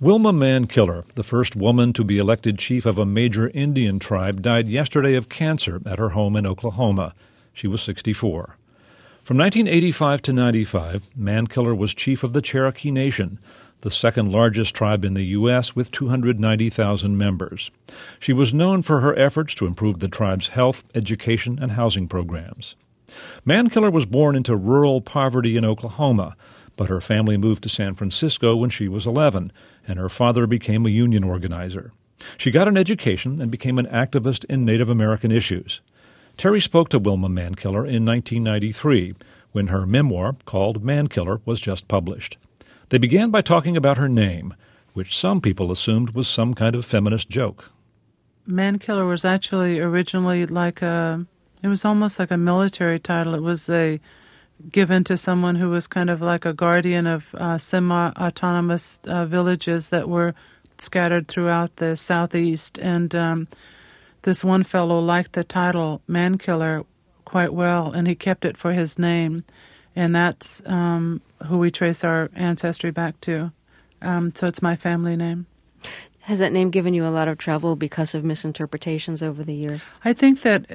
Wilma Mankiller, the first woman to be elected chief of a major Indian tribe, died yesterday of cancer at her home in Oklahoma. She was 64. From 1985 to 95, Mankiller was chief of the Cherokee Nation, the second largest tribe in the U.S. with 290,000 members. She was known for her efforts to improve the tribe's health, education, and housing programs. Mankiller was born into rural poverty in Oklahoma, but her family moved to San Francisco when she was 11, and her father became a union organizer. She got an education and became an activist in Native American issues. Terry spoke to Wilma Mankiller in 1993, when her memoir, called Mankiller, was just published. They began by talking about her name, which some people assumed was some kind of feminist joke. Mankiller was actually originally it was almost like a military title. It was given to someone who was kind of like a guardian of semi-autonomous villages that were scattered throughout the southeast. And this one fellow liked the title Mankiller quite well, and he kept it for his name. And that's who we trace our ancestry back to. So it's my family name. Has that name given you a lot of trouble because of misinterpretations over the years? I think that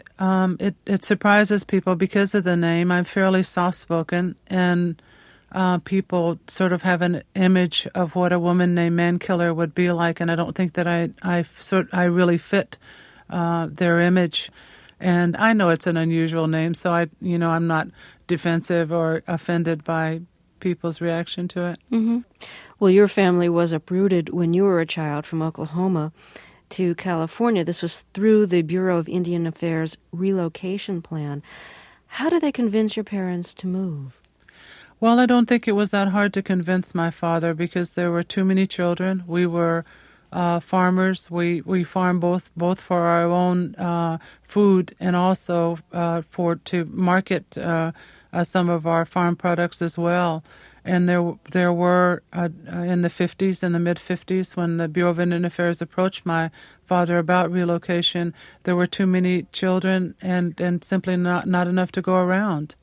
it surprises people because of the name. I'm fairly soft-spoken, and people sort of have an image of what a woman named Mankiller would be like, and I don't think that I really fit their image. And I know it's an unusual name, so I'm not defensive or offended by people's reaction to it. Mm-hmm. Well, your family was uprooted when you were a child from Oklahoma to California. This was through the Bureau of Indian Affairs relocation plan. How did they convince your parents to move? Well, I don't think it was that hard to convince my father because there were too many children. We were farmers. We farmed both for our own food and also to market some of our farm products as well. And there were, in the 50s, in the mid-50s, when the Bureau of Indian Affairs approached my father about relocation, there were too many children and simply not enough to go around.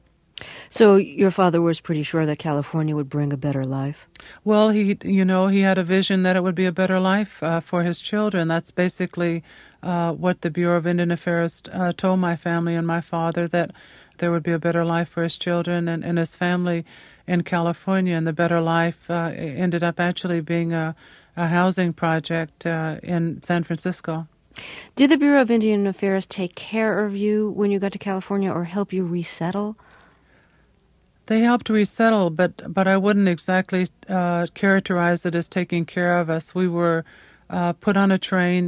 So your father was pretty sure that California would bring a better life? Well, he had a vision that it would be a better life for his children. That's basically what the Bureau of Indian Affairs told my family and my father, that there would be a better life for his children and his family in California, and the better life ended up actually being a housing project in San Francisco. Did the Bureau of Indian Affairs take care of you when you got to California or help you resettle? They helped resettle, but I wouldn't exactly characterize it as taking care of us. We were put on a train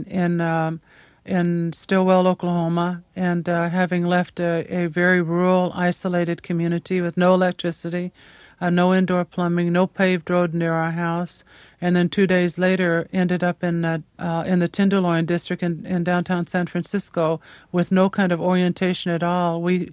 in Stillwell, Oklahoma, and having left a very rural, isolated community with no electricity, no indoor plumbing, no paved road near our house, and then 2 days later ended up in the Tenderloin district in downtown San Francisco with no kind of orientation at all. We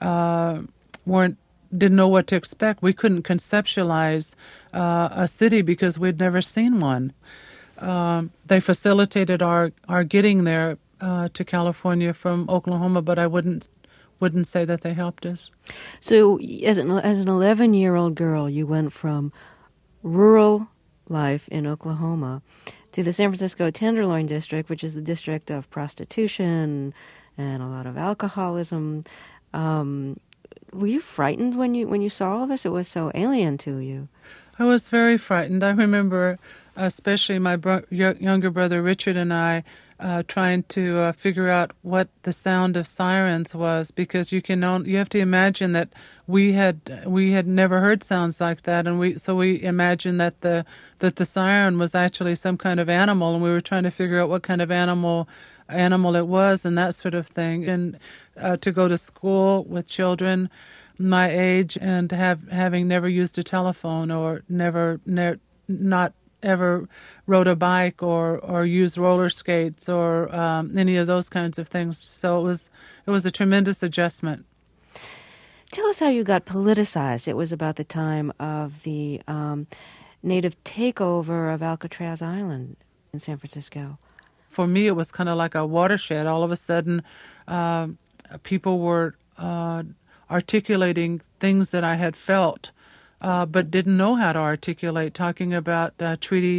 didn't know what to expect. We couldn't conceptualize a city because we'd never seen one. They facilitated our getting there to California from Oklahoma, but I wouldn't say that they helped us. So as an 11-year-old girl, you went from rural life in Oklahoma to the San Francisco Tenderloin district, which is the district of prostitution and a lot of alcoholism. Were you frightened when you saw all this? It was so alien to you. I was very frightened. I remember especially my younger brother Richard and I trying to figure out what the sound of sirens was, because you have to imagine that we had never heard sounds like that, and we imagined that the siren was actually some kind of animal, and we were trying to figure out what kind of animal it was and that sort of thing. And to go to school with children my age and having never used a telephone or not ever rode a bike or used roller skates or any of those kinds of things. So it was a tremendous adjustment. Tell us how you got politicized. It was about the time of the native takeover of Alcatraz Island in San Francisco. For me, it was kind of like a watershed. All of a sudden, people were articulating things that I had felt but didn't know how to articulate, talking about treaty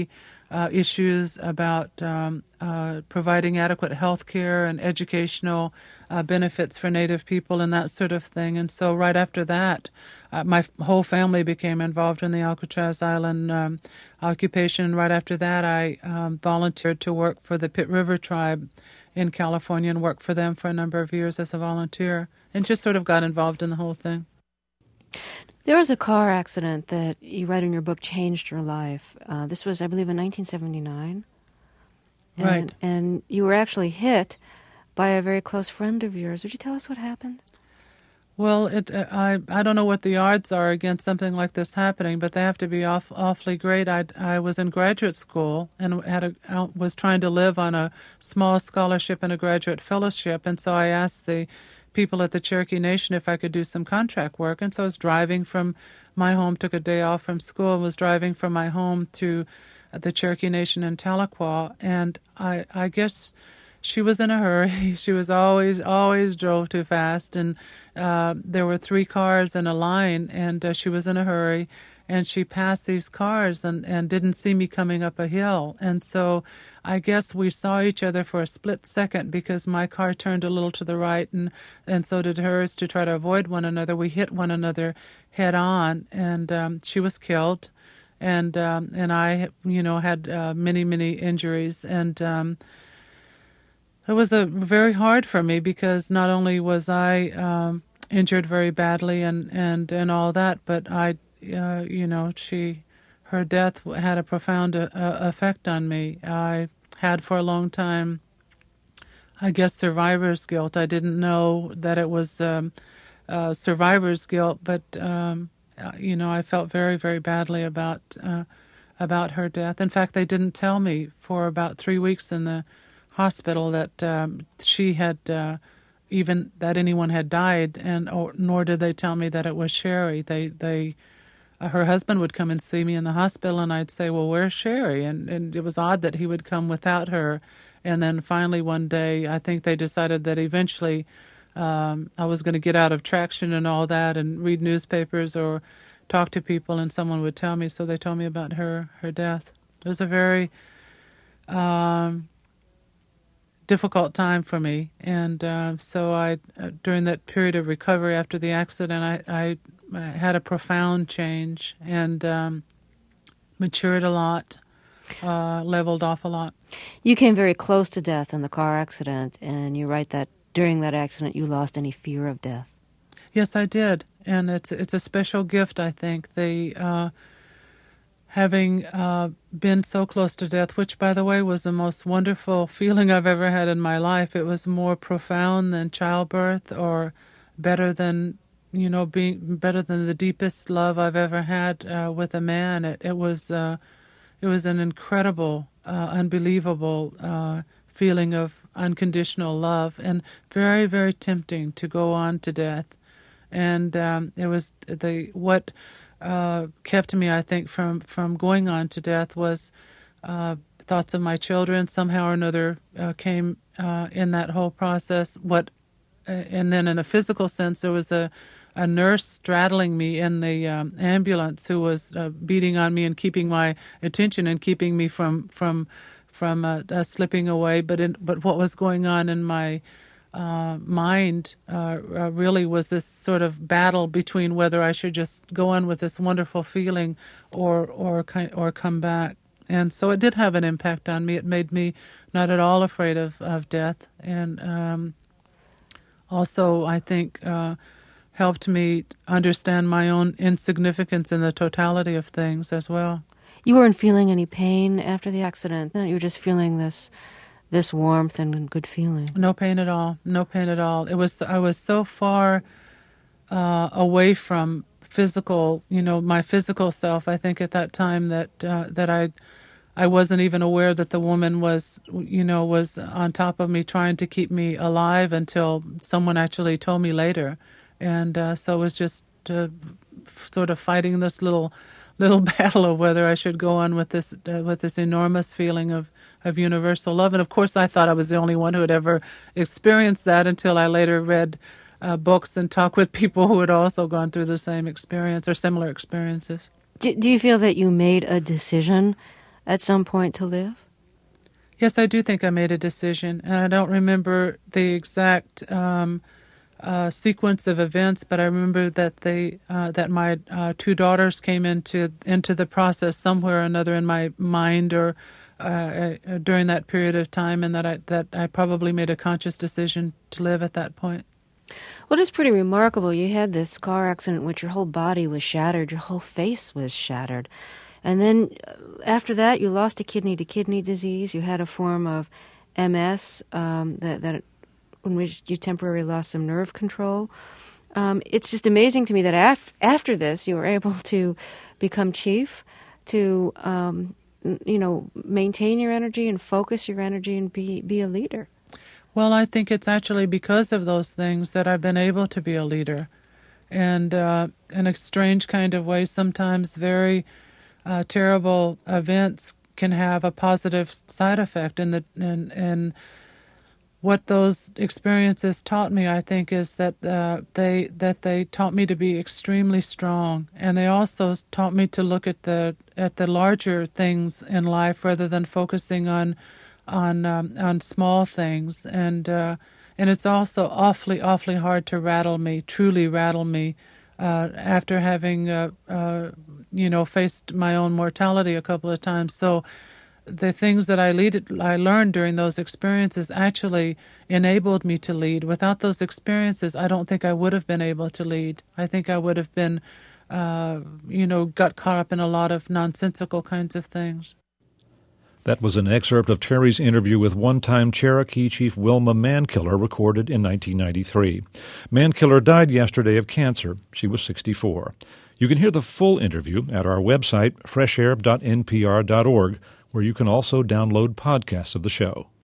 issues about providing adequate health care and educational benefits for Native people and that sort of thing. And so right after that, my whole family became involved in the Alcatraz Island occupation. Right after that, I volunteered to work for the Pitt River Tribe in California and worked for them for a number of years as a volunteer and just sort of got involved in the whole thing. There was a car accident that you write in your book changed your life. This was, I believe, in 1979. Right. And you were actually hit by a very close friend of yours. Would you tell us what happened? Well, I don't know what the odds are against something like this happening, but they have to be awfully great. I was in graduate school and was trying to live on a small scholarship and a graduate fellowship, and so I asked the people at the Cherokee Nation if I could do some contract work, and so I was driving from my home, took a day off from school, and was driving from my home to the Cherokee Nation in Tahlequah, and I guess she was in a hurry. She was always drove too fast, and there were 3 cars in a line, and she was in a hurry, and she passed these cars and didn't see me coming up a hill. And so I guess we saw each other for a split second because my car turned a little to the right, and so did hers to try to avoid one another. We hit one another head on, and she was killed, and I, had many injuries, and it was very hard for me because not only was I injured very badly and all that, but her death had a profound effect on me. I had for a long time, I guess, survivor's guilt. I didn't know that it was survivor's guilt, but I felt very, very badly about her death. In fact, they didn't tell me for about 3 weeks in the hospital that she had even that anyone had died, nor did they tell me that it was Sherry. Her husband would come and see me in the hospital, and I'd say, "Well, where's Sherry?" And it was odd that he would come without her. And then finally one day, I think they decided that eventually I was going to get out of traction and all that, and read newspapers or talk to people, and someone would tell me. So they told me about her death. It was a very difficult time for me, and so I during that period of recovery after the accident, I had a profound change and matured a lot, leveled off a lot. You came very close to death in the car accident, and you write that during that accident you lost any fear of death. Yes, I did, and it's a special gift, I think. Having been so close to death, which, by the way, was the most wonderful feeling I've ever had in my life. It was more profound than childbirth, or better than, being better than the deepest love I've ever had with a man. It was an incredible, unbelievable feeling of unconditional love, and very, very tempting to go on to death. And it was what kept me, I think, from going on to death was thoughts of my children. Somehow or another came in that whole process. And then in a physical sense, there was a nurse straddling me in the ambulance who was beating on me and keeping my attention and keeping me from slipping away. But what was going on in my mind really was this sort of battle between whether I should just go on with this wonderful feeling or come back. And so it did have an impact on me. It made me not at all afraid of death, and also I think helped me understand my own insignificance in the totality of things as well. You weren't feeling any pain after the accident. You were just feeling this warmth and good feeling. No pain at all. No pain at all. I was so far away from physical, my physical self. I think at that time that I wasn't even aware that the woman was on top of me trying to keep me alive until someone actually told me later, and so it was just sort of fighting this little battle of whether I should go on with this enormous feeling of universal love. And of course I thought I was the only one who had ever experienced that until I later read books and talked with people who had also gone through the same experience or similar experiences. Do you feel that you made a decision at some point to live? Yes, I do think I made a decision, and I don't remember the exact sequence of events, but I remember that that my two daughters came into the process somewhere or another in my mind, or during that period of time, and that I probably made a conscious decision to live at that point. Well, it's pretty remarkable. You had this car accident in which your whole body was shattered, your whole face was shattered. And then after that, you lost a kidney to kidney disease. You had a form of MS that in which you temporarily lost some nerve control. It's just amazing to me that after this, you were able to become chief, to maintain your energy and focus your energy and be a leader. Well, I think it's actually because of those things that I've been able to be a leader. And in a strange kind of way, sometimes very terrible events can have a positive side effect. And what those experiences taught me, I think, is that they taught me to be extremely strong, and they also taught me to look at the larger things in life rather than focusing on small things. And it's also awfully hard to truly rattle me after having faced my own mortality a couple of times. So the things that I learned during those experiences actually enabled me to lead. Without those experiences, I don't think I would have been able to lead. I think I would have been, got caught up in a lot of nonsensical kinds of things. That was an excerpt of Terry's interview with one-time Cherokee Chief Wilma Mankiller, recorded in 1993. Mankiller died yesterday of cancer. She was 64. You can hear the full interview at our website, freshair.npr.org, where you can also download podcasts of the show.